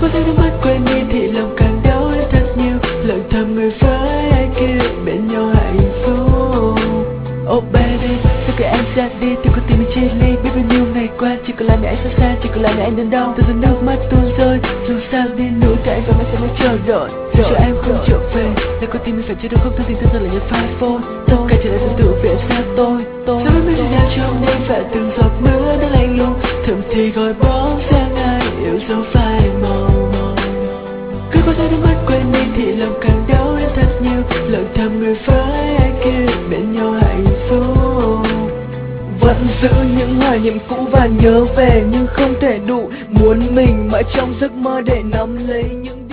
có thấy nước mắt quên đi thì lòng càng đau lên thật nhiều. Lặng thầm người với ai kia bên nhau hạnh phúc. Oh baby, sao cả em ra đi thì có tim mình chia ly. Biết bao nhiêu ngày qua chỉ còn là ngày anh xa xa, chỉ còn là ngày anh đơn đau. Từ giờ nước mắt tuôn rơi, dù sao đi nữa thì anh và mẹ sẽ mới chờ đợi. Cho em không trở về, là con tim mình phải chia đôi, không thân tình thân giờ là những phai phôi. Tất cả chỉ là sự tự vì em xa tôi. Sao biết mình đang trong đêm và từng giọt mưa đã lạnh lùng. Thậm thì gọi bóng sang ai yêu dấu phai màu. Cứ có thấy nước mắt quên đi thì lòng càng đau lên thật nhiều. Lặng thầm người với ai kia bên nhau hạnh phúc. Vẫn giữ những hoài niệm cũ và nhớ về nhưng không thể đủ. Muốn mình mãi trong giấc mơ để nắm lấy những